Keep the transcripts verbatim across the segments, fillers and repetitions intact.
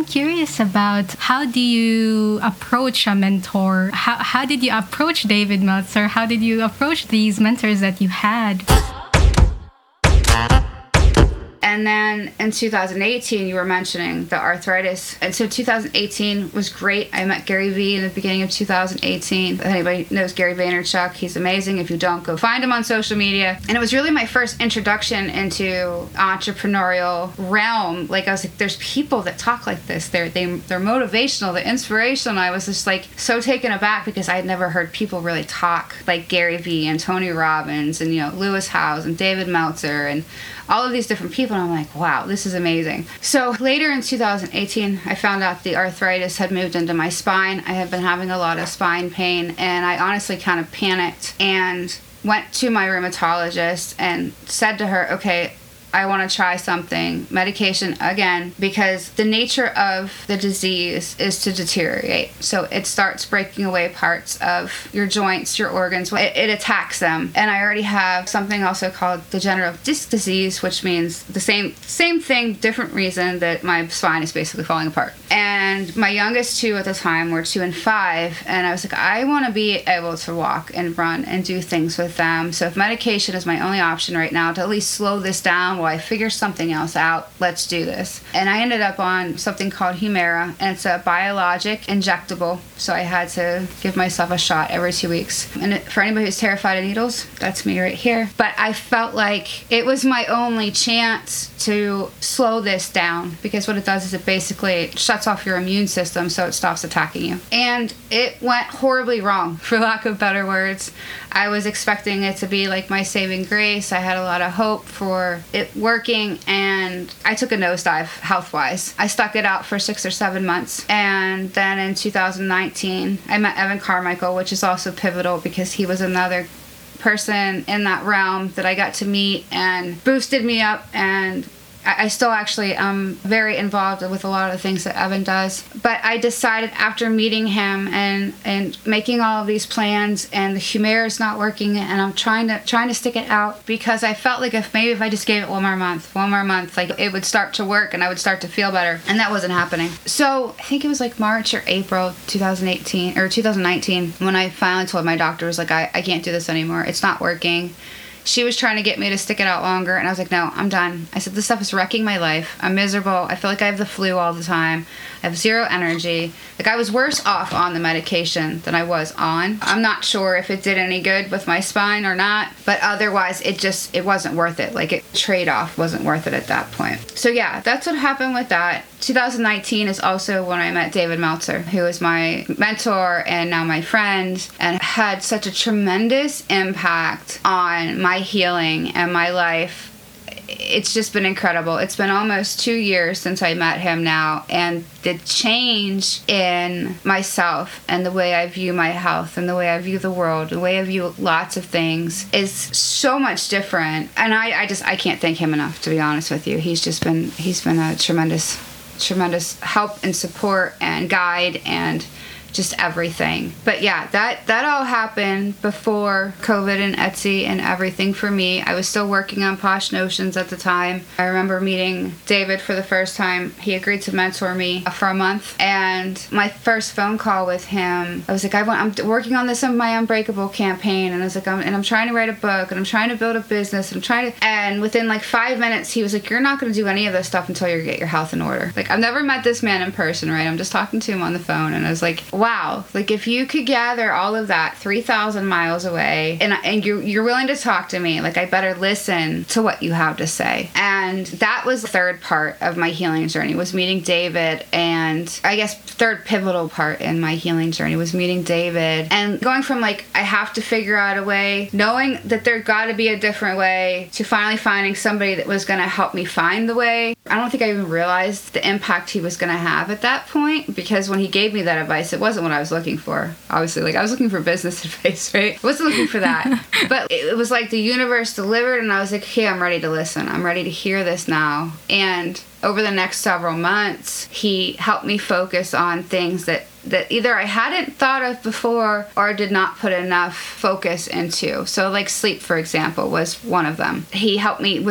I'm curious about how do you approach a mentor? How, how did you approach David Meltzer? How did you approach these mentors that you had? And then in two thousand eighteen, you were mentioning the arthritis. And so two thousand eighteen was great. I met Gary Vee in the beginning of two thousand eighteen. If anybody knows Gary Vaynerchuk, he's amazing. If you don't, go find him on social media. And it was really my first introduction into entrepreneurial realm. Like, I was like, there's people that talk like this. They're, they, they're motivational, they're inspirational. And I was just like so taken aback because I had never heard people really talk like Gary Vee and Tony Robbins and, you know, Lewis Howes and David Meltzer and all of these different people, and I'm like, wow, this is amazing. So later in two thousand eighteen, I found out the arthritis had moved into my spine. I had been having a lot of spine pain, and I honestly kind of panicked and went to my rheumatologist and said to her, okay, I want to try something, medication again, because the nature of the disease is to deteriorate. So it starts breaking away parts of your joints, your organs. It, it attacks them. And I already have something also called degenerative disc disease, which means the same same thing, different reason, that my spine is basically falling apart. And my youngest two at the time were two and five. And I was like, I want to be able to walk and run and do things with them. So if medication is my only option right now to at least slow this down, I figure something else out, let's do this. And I ended up on something called Humira, and it's a biologic injectable, so I had to give myself a shot every two weeks. And for anybody who's terrified of needles, that's me right here. But I felt like it was my only chance to slow this down, because what it does is it basically shuts off your immune system so it stops attacking you. And it went horribly wrong, for lack of better words. I was expecting it to be like my saving grace. I had a lot of hope for it working, and I took a nosedive health-wise. I stuck it out for six or seven months, and then in two thousand nineteen, I met Evan Carmichael, which is also pivotal because he was another person in that realm that I got to meet and boosted me up, and I still actually am very involved with a lot of the things that Evan does. But I decided after meeting him and, and making all of these plans, and the Humira is not working, and I'm trying to trying to stick it out, because I felt like if maybe if I just gave it one more month, one more month, like it would start to work and I would start to feel better. And that wasn't happening. So I think it was like March or April twenty eighteen or two thousand nineteen when I finally told my doctor, was like, I, I can't do this anymore. It's not working. She was trying to get me to stick it out longer, and I was like, no, I'm done. I said, this stuff is wrecking my life. I'm miserable. I feel like I have the flu all the time. I have zero energy. Like, I was worse off on the medication than I was on. I'm not sure if it did any good with my spine or not, but otherwise, it just, it wasn't worth it. Like, it trade-off wasn't worth it at that point. So yeah, that's what happened with that. two thousand nineteen is also when I met David Meltzer, who is my mentor and now my friend, and had such a tremendous impact on my healing and my life. It's just been incredible. It's been almost two years since I met him now, and the change in myself and the way I view my health and the way I view the world, the way I view lots of things is so much different. And I, I just, I can't thank him enough, to be honest with you. He's just been, he's been a tremendous, tremendous help and support and guide and just everything. But yeah, that that all happened before COVID and Etsy and everything for me. I was still working on Posh Notions at the time. I remember meeting David for the first time. He agreed to mentor me for a month, and my first phone call with him, I was like, I want, I'm working on this on my Unbreakable campaign, and I was like, I'm, and I'm trying to write a book, and I'm trying to build a business, and I'm trying to, and within like five minutes, he was like, you're not going to do any of this stuff until you get your health in order. Like, I've never met this man in person, right? I'm just talking to him on the phone, and I was like, wow, like if you could gather all of that three thousand miles away and and you're, you're willing to talk to me, like I better listen to what you have to say. And that was the third part of my healing journey, was meeting David. And I guess third pivotal part in my healing journey was meeting David and going from like, I have to figure out a way, knowing that there got to be a different way, to finally finding somebody that was going to help me find the way. I don't think I even realized the impact he was going to have at that point, because when he gave me that advice, it wasn't what I was looking for. Obviously, like I was looking for business advice, right? I wasn't looking for that. But it was like the universe delivered, and I was like, okay, I'm ready to listen. I'm ready to hear this now. And over the next several months, he helped me focus on things that that either I hadn't thought of before or did not put enough focus into. So like sleep, for example, was one of them. He helped me with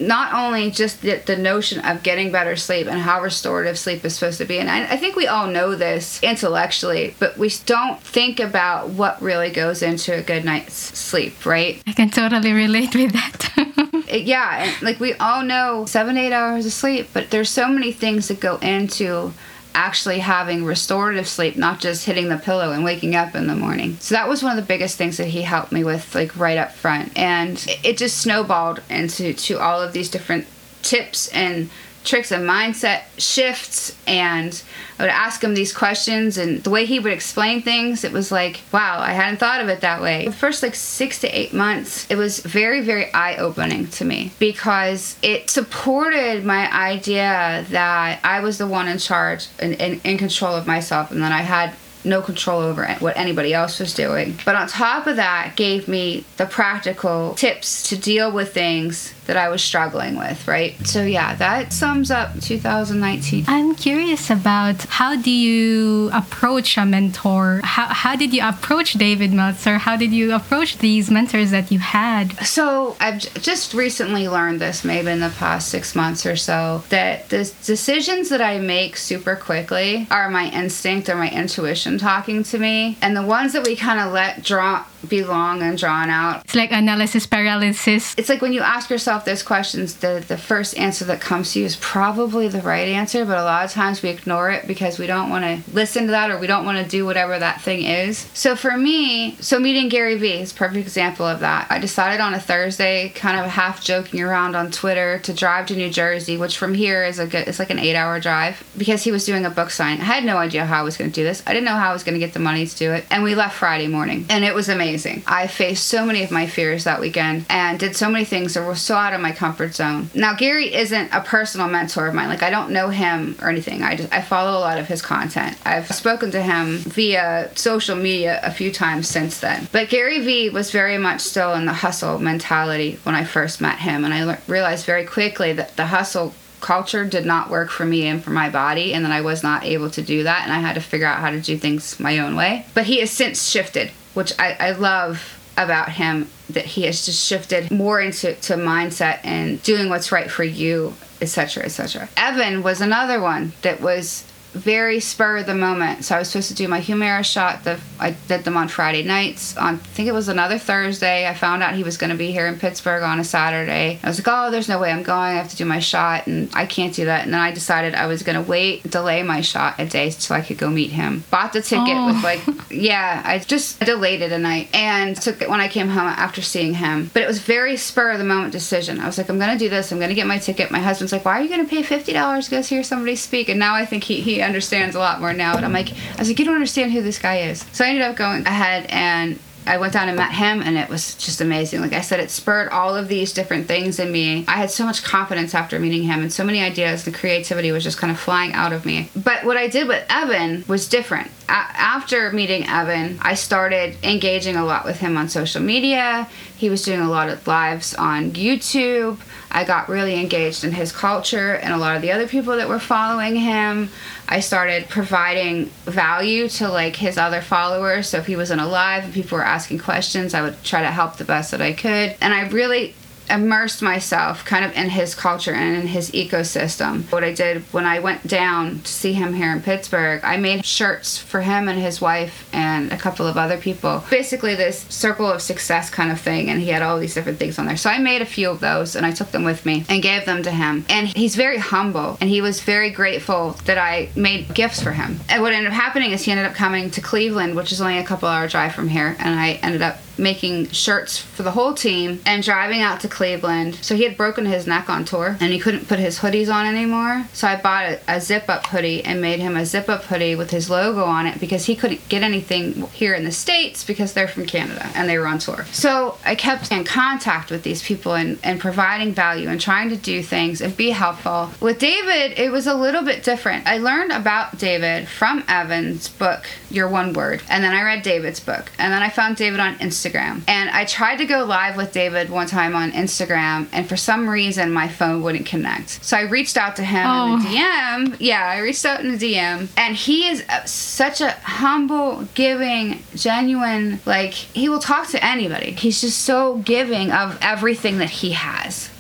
not only just the, the notion of getting better sleep and how restorative sleep is supposed to be, and I, I think we all know this intellectually, but we don't think about what really goes into a good night's sleep, right? I can totally relate with that. It, yeah, and like we all know seven to eight hours of sleep, but there's so many things that go into actually having restorative sleep, not just hitting the pillow and waking up in the morning. So that was one of the biggest things that he helped me with, like right up front. And it just snowballed into to all of these different tips and tricks and mindset shifts, and I would ask him these questions, and the way he would explain things, it was like, wow, I hadn't thought of it that way. The first like six to eight months, it was very, very eye-opening to me because it supported my idea that I was the one in charge and in, in control of myself, and that I had no control over what anybody else was doing. But on top of that, gave me the practical tips to deal with things that I was struggling with, right? So yeah, that sums up two thousand nineteen. I'm curious about how do you approach a mentor? How, how did you approach David Meltzer? How did you approach these mentors that you had? So I've j- just recently learned this, maybe in the past six months or so, that the decisions that I make super quickly are my instinct or my intuition talking to me. And the ones that we kind of let draw be long and drawn out. It's like analysis paralysis. It's like when you ask yourself those questions, the, the first answer that comes to you is probably the right answer, but a lot of times we ignore it because we don't want to listen to that, or we don't want to do whatever that thing is. So for me, so meeting Gary Vee is a perfect example of that. I decided on a Thursday, kind of half joking around on Twitter, to drive to New Jersey, which from here is a good, it's like an eight hour drive, because he was doing a book signing. I had no idea how I was going to do this. I didn't know how I was going to get the money to do it. And we left Friday morning, and it was amazing. I faced so many of my fears that weekend and did so many things that were so out of my comfort zone. Now, Gary isn't a personal mentor of mine. Like, I don't know him or anything. I just I follow a lot of his content. I've spoken to him via social media a few times since then. But Gary Vee was very much still in the hustle mentality when I first met him, and I le- realized very quickly that the hustle culture did not work for me and for my body, and that I was not able to do that, and I had to figure out how to do things my own way. But he has since shifted, which I, I love about him, that he has just shifted more into to mindset and doing what's right for you, etc, etc. Evan was another one that was very spur of the moment. So I was supposed to do my Humira shot. The I did them on Friday nights. On I think it was another Thursday, I found out he was going to be here in Pittsburgh on a Saturday. I was like, oh, there's no way I'm going. I have to do my shot, and I can't do that. And then I decided I was going to wait, delay my shot a day so I could go meet him. Bought the ticket oh. with like, yeah, I just delayed it a night and took it when I came home after seeing him. But it was very spur of the moment decision. I was like, I'm going to do this. I'm going to get my ticket. My husband's like, why are you going to pay fifty dollars to go hear somebody speak? And now I think he, he understands a lot more now. But I'm like, I was like, you don't understand who this guy is. So I ended up going ahead and I went down and met him, and it was just amazing. Like I said, it spurred all of these different things in me. I had so much confidence after meeting him, and so many ideas. The creativity was just kind of flying out of me. But what I did with Evan was different. A- after meeting Evan, I started engaging a lot with him on social media. He was doing a lot of lives on YouTube. I got really engaged in his culture and a lot of the other people that were following him. I started providing value to like his other followers. So if he wasn't alive and people were asking questions, I would try to help the best that I could. And I really immersed myself kind of in his culture and in his ecosystem. What I did when I went down to see him here in Pittsburgh, I made shirts for him and his wife and a couple of other people. Basically this circle of success kind of thing, and he had all these different things on there. So I made a few of those and I took them with me and gave them to him. And he's very humble, and he was very grateful that I made gifts for him. And what ended up happening is he ended up coming to Cleveland, which is only a couple hour drive from here, and I ended up making shirts for the whole team and driving out to Cleveland. So he had broken his neck on tour and he couldn't put his hoodies on anymore. So I bought a, a zip-up hoodie and made him a zip-up hoodie with his logo on it, because he couldn't get anything here in the States because they're from Canada and they were on tour. So I kept in contact with these people and, and providing value and trying to do things and be helpful. With David, it was a little bit different. I learned about David from Evan's book, Your One Word, and then I read David's book, and then I found David on Instagram. Instagram. And I tried to go live with David one time on Instagram, and for some reason my phone wouldn't connect. So I reached out to him oh. in the D M. Yeah, I reached out in the D M. And he is such a humble, giving, genuine, like, he will talk to anybody. He's just so giving of everything that he has.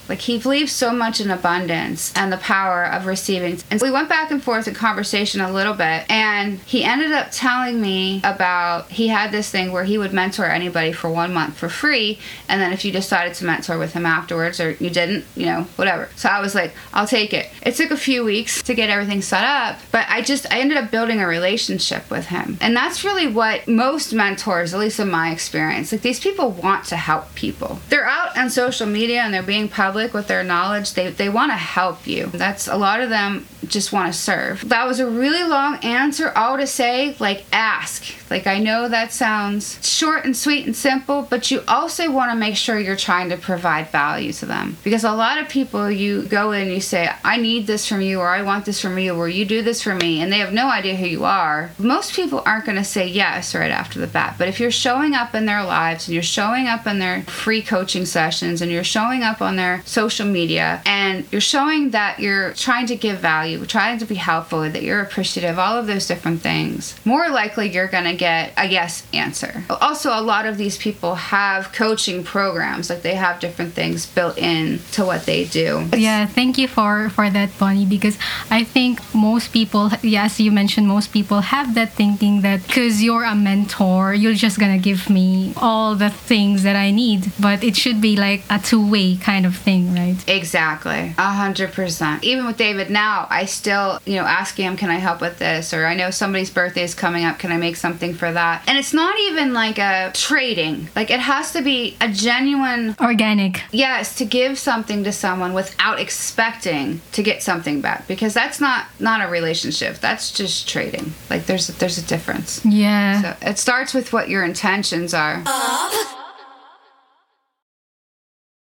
Like, he believes so much in abundance and the power of receiving. And we went back and forth in conversation a little bit, and he ended up telling me about, he had this thing where he would mentor anybody for one month for free, and then if you decided to mentor with him afterwards, or you didn't, you know, whatever. So I was like, I'll take it. It took a few weeks to get everything set up, but I just, I ended up building a relationship with him. And that's really what most mentors, at least in my experience, like, these people want to help people. They're out on social media and they're being public with their knowledge. They, they want to help you. That's, a lot of them just want to serve. That was a really long answer, all to say, like, ask. Like, I know that sounds short and sweet and simple, but you also want to make sure you're trying to provide value to them. Because a lot of people, you go in and you say, I need this from you, or I want this from you, or you do this for me, and they have no idea who you are. Most people aren't going to say yes right after the bat. But if you're showing up in their lives, and you're showing up in their free coaching sessions, and you're showing up on their social media, and you're showing that you're trying to give value, trying to be helpful, that you're appreciative, all of those different things, more likely you're going to get a yes answer. Also, a lot of these people have coaching programs, like they have different things built in to what they do. Yeah, thank you for, for that, Bonnie, because I think most people, yeah, as you mentioned, most people have that thinking that because you're a mentor, you're just going to give me all the things that I need. But it should be like a two-way kind of thing, right? Exactly. A hundred percent. Even with David now, I still, you know, ask him, can I help with this? Or I know somebody's birthday is coming up, can I make something for that? And it's not even like a trading. Like, it has to be a genuine... Organic. Yes, to give something to someone without expecting to get something back. Because that's not, not a relationship. That's just trading. Like, there's, there's a difference. Yeah. So it starts with what your intentions are.